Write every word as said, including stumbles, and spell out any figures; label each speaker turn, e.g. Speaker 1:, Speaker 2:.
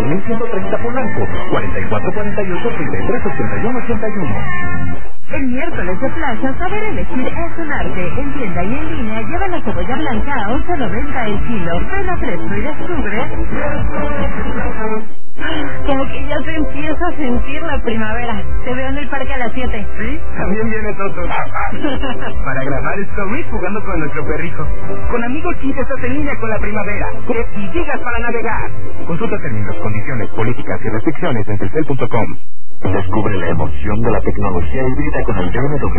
Speaker 1: mil ciento treinta Polanco, cuarenta y cuatro cuarenta y ocho, treinta y tres ochenta y uno ochenta y uno.
Speaker 2: El miércoles de Plaza, saber elegir es un arte. En tienda y en línea, lleva la cebolla blanca a once noventa el kilo. Ven a Fresco y descubre... Como que ya se empieza a sentir la primavera. Te veo en el parque a las siete.
Speaker 3: Sí, también viene Toto. Para grabar stories jugando con nuestro perrijo. Con Amigo Chip estás en línea con la primavera. Y gigas para navegar. Consulta términos, condiciones, políticas y restricciones en telcel punto com.
Speaker 4: Descubre la emoción de la tecnología híbrida con el B M W